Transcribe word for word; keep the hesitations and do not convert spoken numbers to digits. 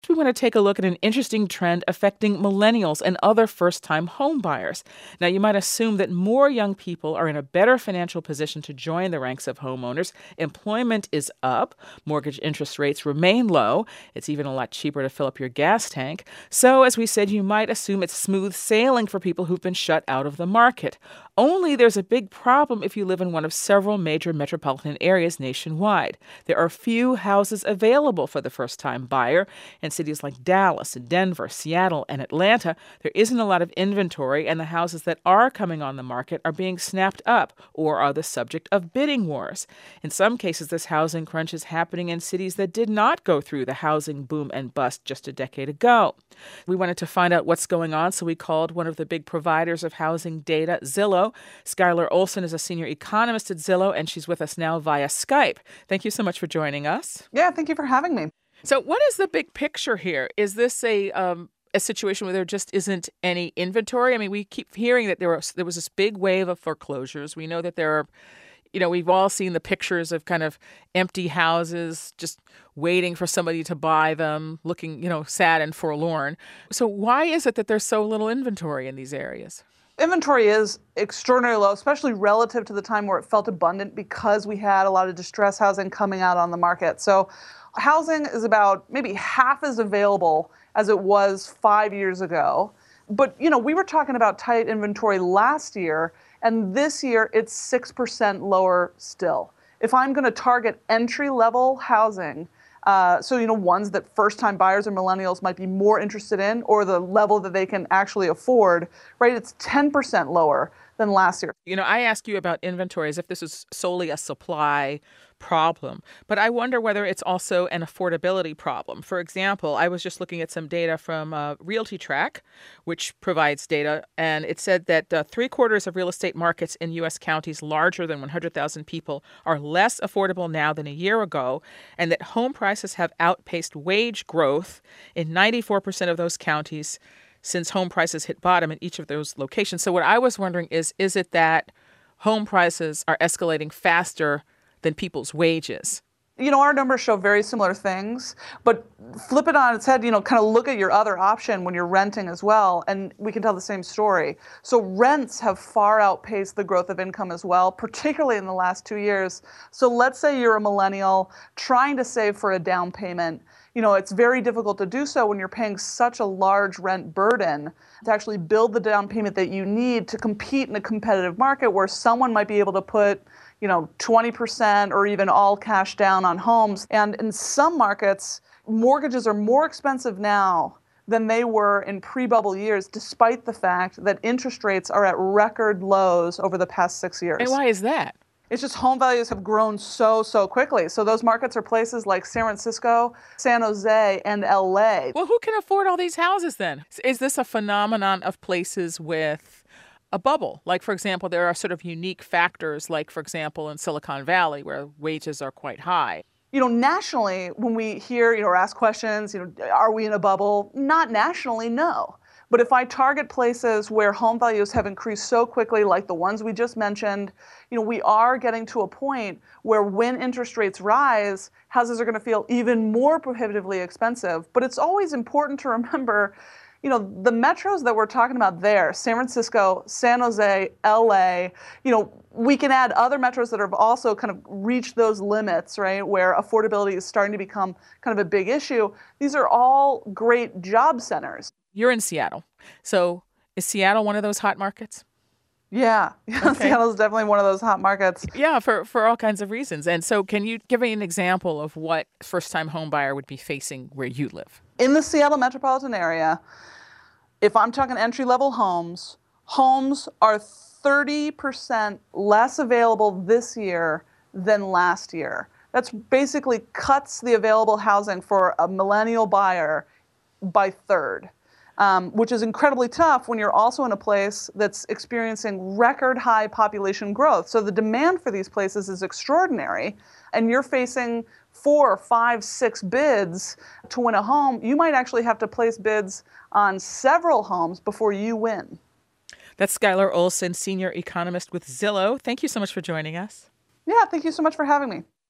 We want to take a look at an interesting trend affecting millennials and other first-time home buyers. Now, you might assume that more young people are in a better financial position to join the ranks of homeowners. Employment is up. Mortgage interest rates remain low. It's even a lot cheaper to fill up your gas tank. So, as we said, you might assume it's smooth sailing for people who've been shut out of the market. Only there's a big problem if you live in one of several major metropolitan areas nationwide. There are few houses available for the first-time buyer. In cities like Dallas, Denver, Seattle, and Atlanta, there isn't a lot of inventory, and the houses that are coming on the market are being snapped up or are the subject of bidding wars. In some cases, this housing crunch is happening in cities that did not go through the housing boom and bust just a decade ago. We wanted to find out what's going on, so we called one of the big providers of housing data, Zillow. Skylar Olson is a senior economist at Zillow, and she's with us now via Skype. Thank you so much for joining us. Yeah, thank you for having me. So what is the big picture here? Is this a um, a situation where there just isn't any inventory? I mean, we keep hearing that there was, there was this big wave of foreclosures. We know that there are, you know, we've all seen the pictures of kind of empty houses just waiting for somebody to buy them, looking, you know, sad and forlorn. So why is it that there's so little inventory in these areas? Inventory is extraordinarily low, especially relative to the time where it felt abundant because we had a lot of distress housing coming out on the market. So housing is about maybe half as available as it was five years ago. But, you know, we were talking about tight inventory last year, and this year it's six percent lower still. If I'm going to target entry-level housing, Uh, so, you know, ones that first-time buyers or millennials might be more interested in, or the level that they can actually afford, right? It's ten percent lower than last year. You know, I ask you about inventory as if this is solely a supply problem, but I wonder whether it's also an affordability problem. For example, I was just looking at some data from uh, RealtyTrack, which provides data, and it said that uh, three quarters of real estate markets in U S counties larger than one hundred thousand people are less affordable now than a year ago, and that home prices have outpaced wage growth in ninety-four percent of those counties since home prices hit bottom in each of those locations. So what I was wondering is, is it that home prices are escalating faster than people's wages? You know, our numbers show very similar things, but flip it on its head, you know, kind of look at your other option when you're renting as well, and we can tell the same story. So rents have far outpaced the growth of income as well, particularly in the last two years. So let's say you're a millennial trying to save for a down payment. You know, it's very difficult to do so when you're paying such a large rent burden to actually build the down payment that you need to compete in a competitive market where someone might be able to put, you know, twenty percent or even all cash down on homes. And in some markets, mortgages are more expensive now than they were in pre-bubble years, despite the fact that interest rates are at record lows over the past six years. And why is that? It's just home values have grown so, so quickly. So those markets are places like San Francisco, San Jose, and L A. Well, who can afford all these houses then? Is this a phenomenon of places with a bubble? Like, for example, there are sort of unique factors, like, for example, in Silicon Valley, where wages are quite high. You know, nationally, when we hear, you know, or ask questions, you know, are we in a bubble? Not nationally, no. But if I target places where home values have increased so quickly, like the ones we just mentioned, you know, we are getting to a point where when interest rates rise, houses are going to feel even more prohibitively expensive. But it's always important to remember, you know, the metros that we're talking about there, San Francisco, San Jose, L A, you know, we can add other metros that have also kind of reached those limits, right, where affordability is starting to become kind of a big issue. These are all great job centers. You're in Seattle. So is Seattle one of those hot markets? Yeah, yeah. Okay. Seattle is definitely one of those hot markets. Yeah, for, for all kinds of reasons. And so can you give me an example of what first-time home buyer would be facing where you live? In the Seattle metropolitan area, if I'm talking entry-level homes, homes are thirty percent less available this year than last year. That's basically cuts the available housing for a millennial buyer by third. Um, which is incredibly tough when you're also in a place that's experiencing record high population growth. So the demand for these places is extraordinary, and you're facing four, five, six bids to win a home. You might actually have to place bids on several homes before you win. That's Skylar Olson, senior economist with Zillow. Thank you so much for joining us. Yeah, thank you so much for having me.